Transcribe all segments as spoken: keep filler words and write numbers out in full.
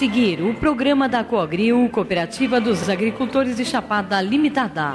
seguir o programa da Coagril, Cooperativa dos Agricultores de Chapada Limitada.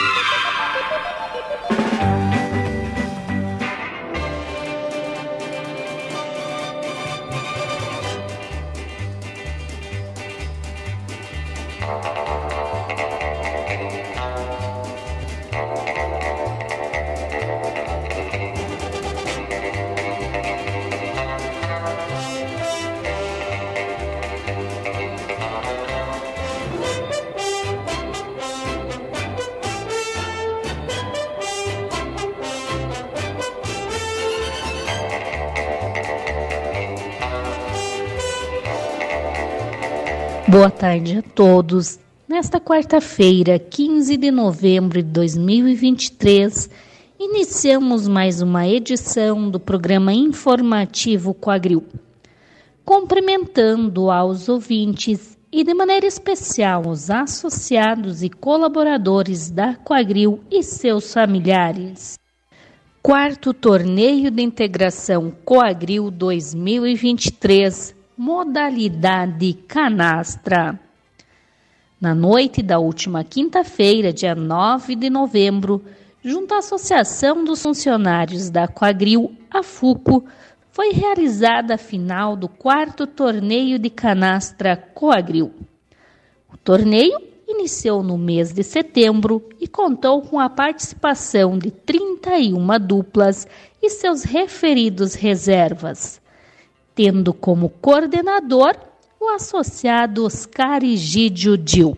Boa tarde a todos. Nesta quarta-feira, quinze de novembro de dois mil e vinte e três, iniciamos mais uma edição do programa informativo Coagril. Cumprimentando aos ouvintes e de maneira especial os associados e colaboradores da Coagril e seus familiares. Quarto Torneio de Integração Coagril dois mil e vinte e três, modalidade canastra. Na noite da última quinta-feira, dia nove de novembro, junto à Associação dos Funcionários da Coagril, a FUCO, foi realizada a final do quarto Torneio de Canastra Coagril. O torneio iniciou no mês de setembro e contou com a participação de trinta e uma duplas e seus referidos reservas, tendo como coordenador o associado Oscar Egídio Dil.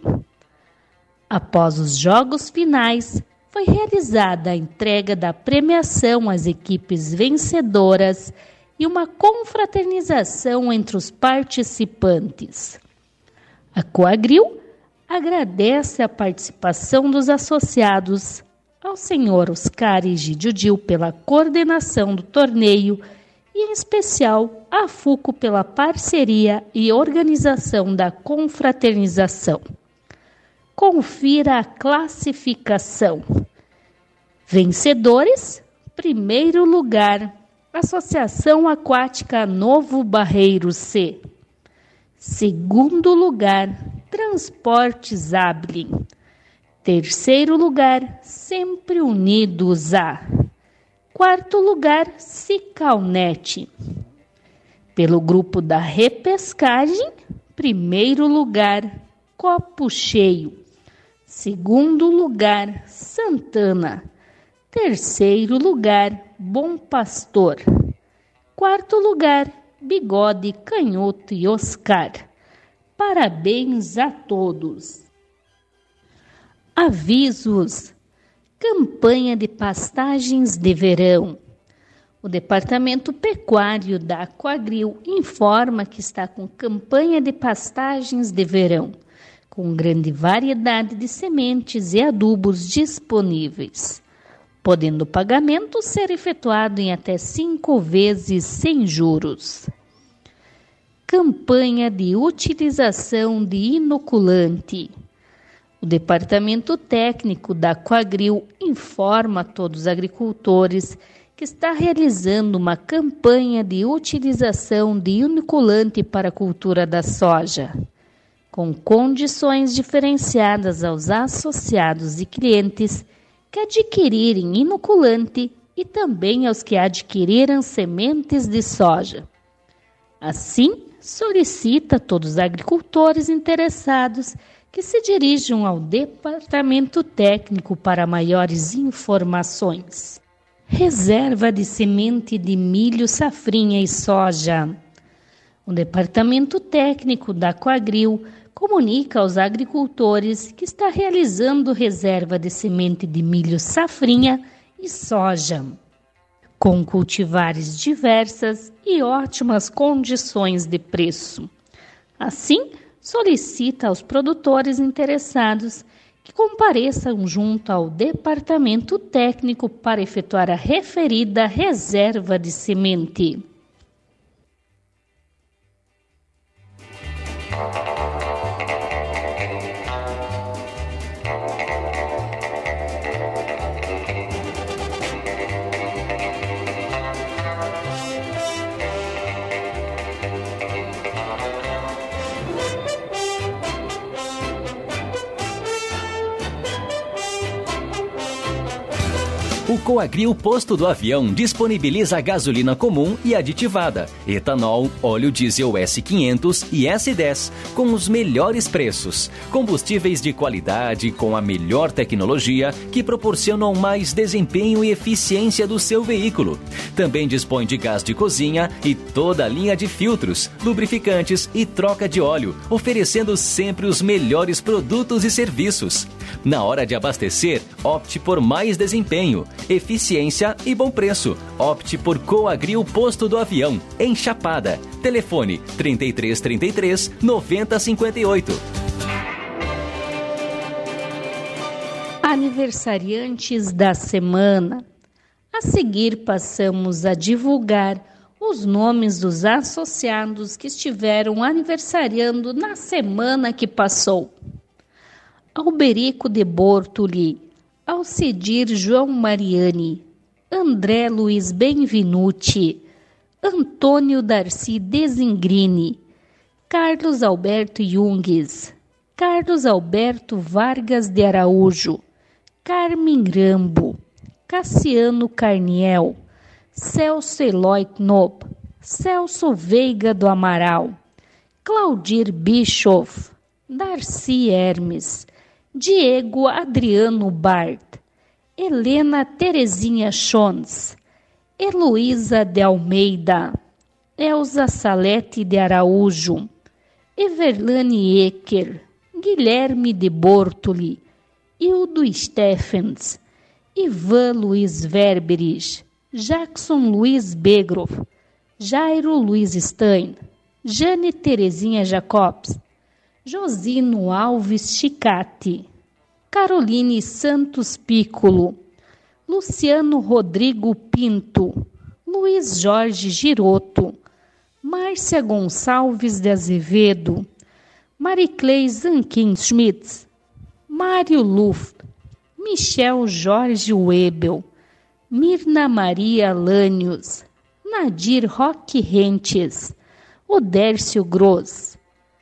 Após os jogos finais, foi realizada a entrega da premiação às equipes vencedoras e uma confraternização entre os participantes. A Coagril agradece a participação dos associados, ao senhor Oscar Egídio Dil pela coordenação do torneio e, em especial, a FUCO pela parceria e organização da confraternização. Confira a classificação. Vencedores: primeiro lugar, Associação Aquática Novo Barreiro C. Segundo lugar, Transportes Ablin. Terceiro lugar, Sempre Unidos A. Quarto lugar, Cicalnet. Pelo grupo da repescagem, primeiro lugar, Copo Cheio. Segundo lugar, Santana. Terceiro lugar, Bom Pastor. Quarto lugar, Bigode, Canhoto e Oscar. Parabéns a todos. Avisos. Campanha de pastagens de verão. O Departamento Pecuário da Coagril informa que está com campanha de pastagens de verão, com grande variedade de sementes e adubos disponíveis, podendo o pagamento ser efetuado em até cinco vezes sem juros. Campanha de utilização de inoculante. O Departamento Técnico da Coagril informa a todos os agricultores que está realizando uma campanha de utilização de inoculante para a cultura da soja, com condições diferenciadas aos associados e clientes que adquirirem inoculante e também aos que adquiriram sementes de soja. Assim, solicita a todos os agricultores interessados que se dirijam ao Departamento Técnico para maiores informações. Reserva de semente de milho, safrinha e soja. O Departamento Técnico da Coagril comunica aos agricultores que está realizando reserva de semente de milho, safrinha e soja, com cultivares diversas e ótimas condições de preço. Assim, solicita aos produtores interessados que compareçam junto ao Departamento Técnico para efetuar a referida reserva de semente. O Coagril Posto do Avião disponibiliza gasolina comum e aditivada, etanol, óleo diesel S quinhentos e S dez, com os melhores preços. Combustíveis de qualidade com a melhor tecnologia que proporcionam mais desempenho e eficiência do seu veículo. Também dispõe de gás de cozinha e toda a linha de filtros, lubrificantes e troca de óleo, oferecendo sempre os melhores produtos e serviços. Na hora de abastecer, opte por mais desempenho, eficiência e bom preço. Opte por Coagril Posto do Avião, em Chapada. Telefone trinta e três, trinta e três, noventa, cinquenta e oito. Aniversariantes da semana. A seguir passamos a divulgar os nomes dos associados que estiveram aniversariando na semana que passou. Alberico de Bortoli, Alcedir João Mariani, André Luiz Benvenuti, Antônio Darcy Desingrini, Carlos Alberto Jungues, Carlos Alberto Vargas de Araújo, Carmen Rambo, Cassiano Carniel, Celso Eloy Knob, Celso Veiga do Amaral, Claudir Bischoff, Darcy Hermes, Diego Adriano Bart, Helena Terezinha Chons, Heloísa de Almeida, Elza Salete de Araújo, Everlane Ecker, Guilherme de Bortoli, Hildo Stephens, Ivan Luiz Verberis, Jackson Luiz Begroff, Jairo Luiz Stein, Jane Terezinha Jacobs, Josino Alves Chicati, Caroline Santos Piccolo, Luciano Rodrigo Pinto, Luiz Jorge Giroto, Márcia Gonçalves de Azevedo, Mariclei Zanquin Schmitz, Mário Luft, Michel Jorge Webel, Mirna Maria Lânios, Nadir Roque Rentes, Odércio Gross,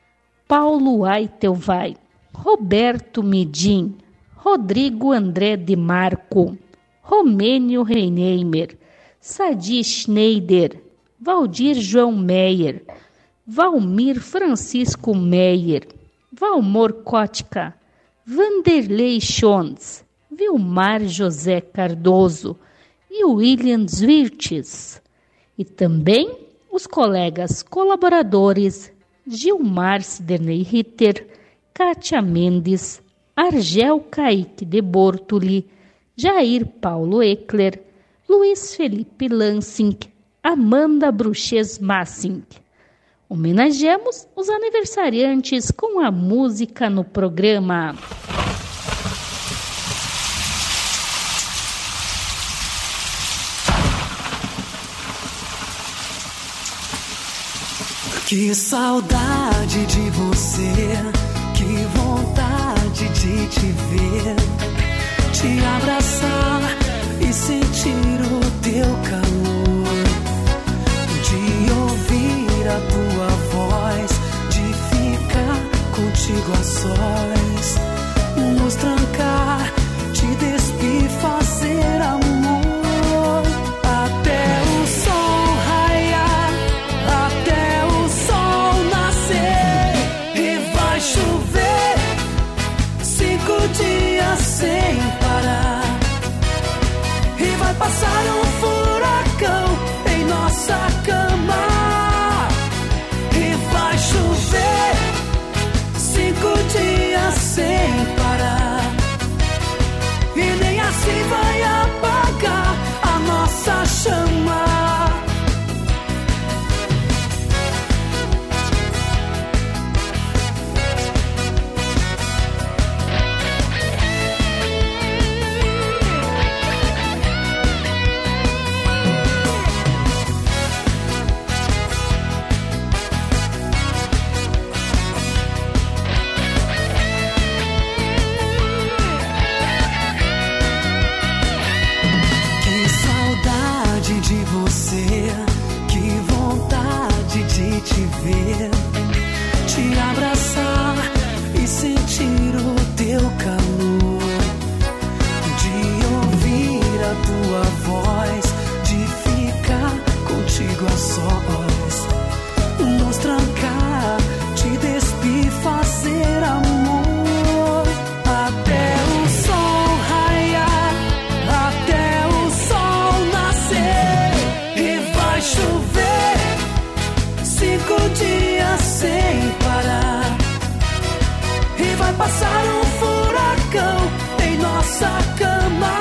Paulo Aitelvai, Roberto Medim, Rodrigo André de Marco, Romênio Reinheimer, Sadi Schneider, Valdir João Meyer, Valmir Francisco Meyer, Valmor Kotka, Vanderlei Schons, Vilmar José Cardoso e William Zwirtes. E também os colegas colaboradores Gilmar Sidney Ritter, Kátia Mendes, Argel Kaique de Bortoli, Jair Paulo Eckler, Luiz Felipe Lansing, Amanda Bruches Massing. Homenageamos os aniversariantes com a música no programa. Que saudade de você, que vontade de te ver, te abraçar e sentir o teu calor, de ouvir a tua voz, de ficar contigo a sós, nos trancar, te despir, fazer amor. Sem parar, e vai passar um furacão em nossa cama, e vai chover cinco dias sem parar, e nem assim vai apagar a nossa chama. Te ver, te abraçar e sentir o teu calor, de ouvir a tua passar um furacão em nossa cama.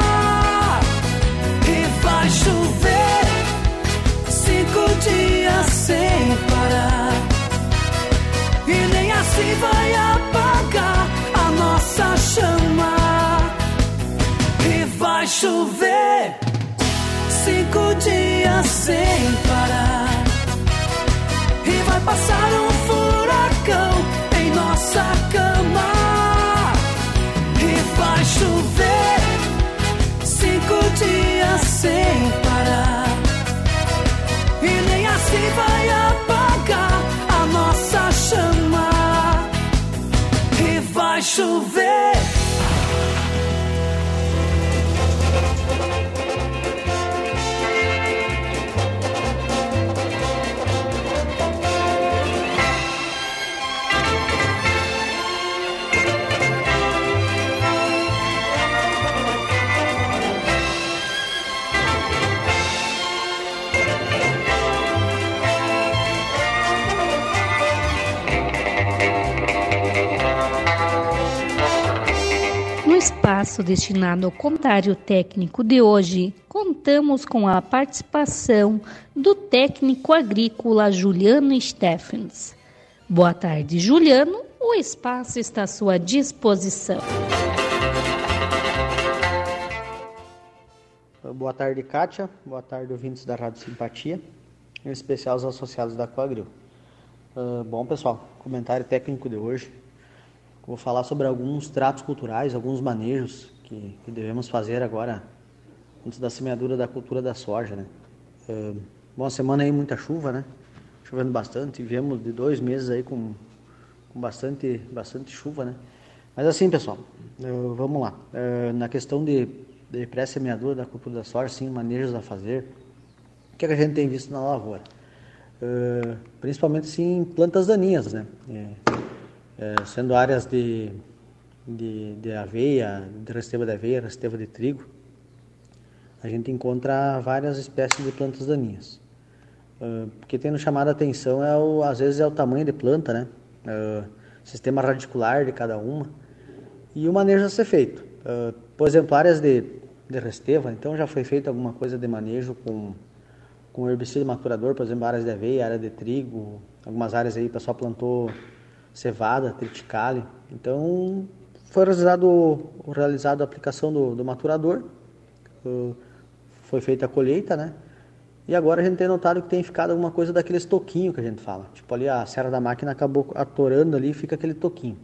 E vai chover cinco dias sem parar. E nem assim vai apagar a nossa chama. E vai chover cinco dias sem parar. E vai passar um furacão em nossa cama. E vai chover cinco dias sem parar. E nem assim vai apagar a nossa chama. E vai chover. Espaço destinado ao comentário técnico de hoje, contamos com a participação do técnico agrícola Juliano Steffens. Boa tarde, Juliano. O espaço está à sua disposição. Boa tarde, Kátia. Boa tarde, ouvintes da Rádio Simpatia, em especial os associados da Coagril. Uh, bom, pessoal, comentário técnico de hoje. Vou falar sobre alguns tratos culturais, alguns manejos que, que devemos fazer agora antes da semeadura da cultura da soja, né? Uh, bom, semana aí muita chuva, né? Chovendo bastante, viemos de dois meses aí com, com bastante, bastante chuva, né? Mas assim, pessoal, uh, vamos lá. Uh, na questão de, de pré-semeadura da cultura da soja, sim, manejos a fazer. O que, é que a gente tem visto na lavoura? Uh, principalmente, sim, plantas daninhas, né? É, É, sendo áreas de, de, de aveia, de resteva de aveia, resteva de trigo, a gente encontra várias espécies de plantas daninhas. Uh, o que tem nos chamado a atenção, é o, às vezes, é o tamanho de planta, né? Uh, sistema radicular de cada uma e o manejo a ser feito. Uh, por exemplo, áreas de, de resteva, então já foi feita alguma coisa de manejo com, com herbicida maturador, por exemplo, áreas de aveia, área de trigo, algumas áreas aí o pessoal plantou cevada, triticale. Então, foi realizado, realizado a aplicação do, do maturador, uh, foi feita a colheita, né? E agora a gente tem notado que tem ficado alguma coisa daqueles toquinhos que a gente fala. Tipo ali a serra da máquina acabou atorando ali e fica aquele toquinho.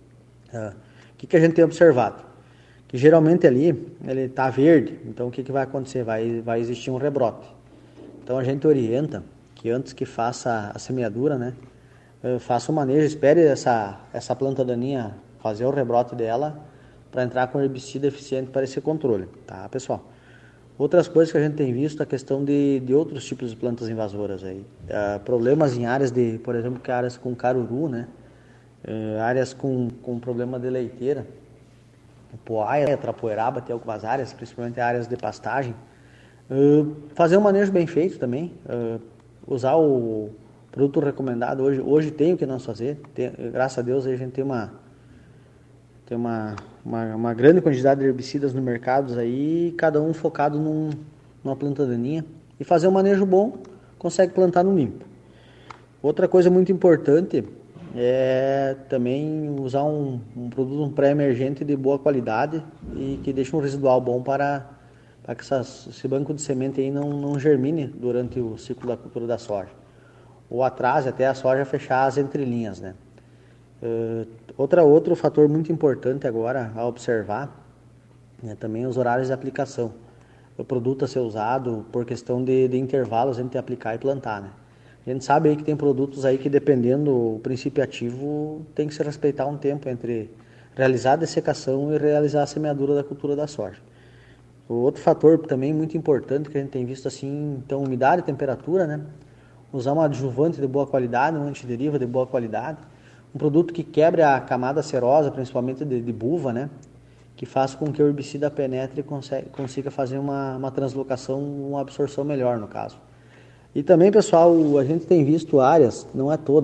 O uh, que, que a gente tem observado? Que geralmente ali ele está verde, então o que, que vai acontecer? Vai, vai existir um rebrote. Então a gente orienta que antes que faça a semeadura, né? Faça o manejo, espere essa, essa planta daninha fazer o rebrote dela para entrar com herbicida eficiente para esse controle, tá, pessoal? Outras coisas que a gente tem visto, a questão de, de outros tipos de plantas invasoras aí. Uh, problemas em áreas de, por exemplo, que áreas com caruru, né? Uh, áreas com, com problema de leiteira, poaia, trapoeraba, tem algumas áreas, principalmente áreas de pastagem. Uh, fazer um manejo bem feito também, uh, usar o produto recomendado. Hoje, hoje tem o que nós fazer, tem, graças a Deus a gente tem uma tem uma, uma, uma grande quantidade de herbicidas no mercado aí, cada um focado num, numa planta daninha, e fazer um manejo bom, consegue plantar no limpo. Outra coisa muito importante é também usar um, um produto um pré-emergente de boa qualidade e que deixe um residual bom para, para que essas, esse banco de semente aí não, não germine durante o ciclo da cultura da soja, ou atrás até a soja fechar as entrelinhas, né? Uh, outra, outro fator muito importante agora a observar, né, também os horários de aplicação. O produto a ser usado por questão de, de intervalos entre aplicar e plantar, né? A gente sabe aí que tem produtos aí que, dependendo do princípio ativo, tem que se respeitar um tempo entre realizar a dessecação e realizar a semeadura da cultura da soja. O outro fator também muito importante que a gente tem visto assim, então, umidade e temperatura, né? Usar um adjuvante de boa qualidade, um antideriva de boa qualidade, um produto que quebre a camada serosa, principalmente de, de buva, né? Que faça com que o herbicida penetre e consiga, consiga fazer uma, uma translocação, uma absorção melhor, no caso. E também, pessoal, a gente tem visto áreas, não é todas,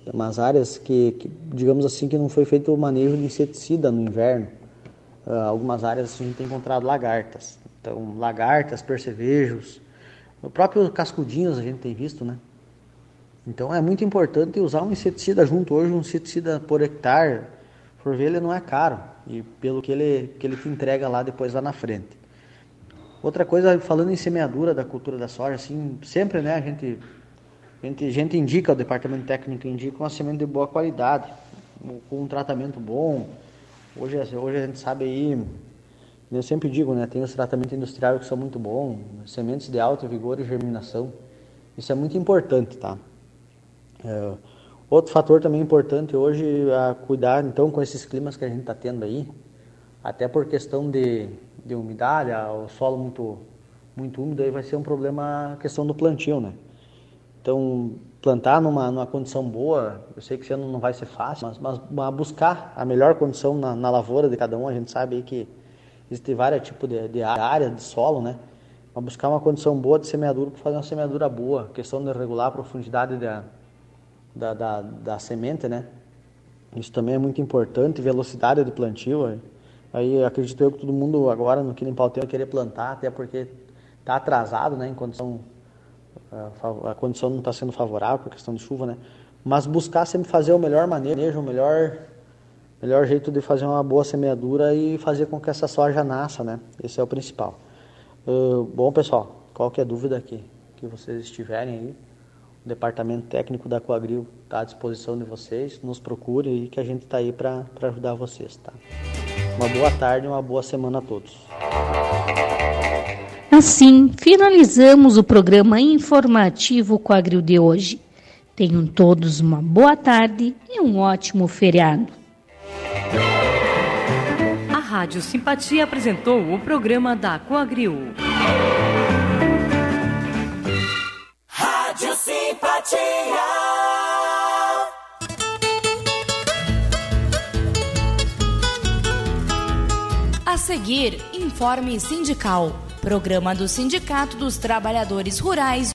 umas áreas que, que, digamos assim, que não foi feito o manejo de inseticida no inverno. Uh, algumas áreas a gente tem encontrado lagartas. Então, lagartas, percevejos, o próprio cascudinhos a gente tem visto, né? Então, é muito importante usar um inseticida junto. Hoje, um inseticida por hectare, por ver, ele não é caro. E pelo que ele, que ele te entrega lá depois, lá na frente. Outra coisa, falando em semeadura da cultura da soja, assim, sempre, né, a gente, a gente, a gente indica, o departamento técnico indica uma semente de boa qualidade, com um tratamento bom. Hoje, hoje a gente sabe aí, eu sempre digo, né, tem os tratamentos industriais que são muito bons, sementes de alto vigor e germinação. Isso é muito importante, tá? É, outro fator também importante hoje é cuidar, então, com esses climas que a gente está tendo aí, até por questão de, de umidade, o solo muito, muito úmido, aí vai ser um problema a questão do plantio, né? Então, plantar numa, numa condição boa, eu sei que esse ano não vai ser fácil, mas, mas buscar a melhor condição na, na lavoura de cada um, a gente sabe aí que existem vários tipos de, de área, de solo, né? Mas buscar uma condição boa de semeadura para fazer uma semeadura boa, questão de regular a profundidade da, da, da, da semente, né? Isso também é muito importante, velocidade de plantio. Aí acredito eu que todo mundo agora no Quilem Pautê vai querer plantar, até porque está atrasado, né? Em condição, a, a condição não está sendo favorável por questão de chuva, né? Mas buscar sempre fazer o melhor manejo, o melhor, melhor jeito de fazer uma boa semeadura e fazer com que essa soja nasça, né? Esse é o principal. Uh, bom, pessoal, qualquer dúvida que, que vocês estiverem aí, o departamento técnico da Coagril está à disposição de vocês, nos procure e que a gente está aí para ajudar vocês, tá? Uma boa tarde e uma boa semana a todos. Assim, finalizamos o programa informativo Coagril de hoje. Tenham todos uma boa tarde e um ótimo feriado. A Rádio Simpatia apresentou o programa da Coagril. Rádio Simpatia. A seguir, Informe Sindical, programa do Sindicato dos Trabalhadores Rurais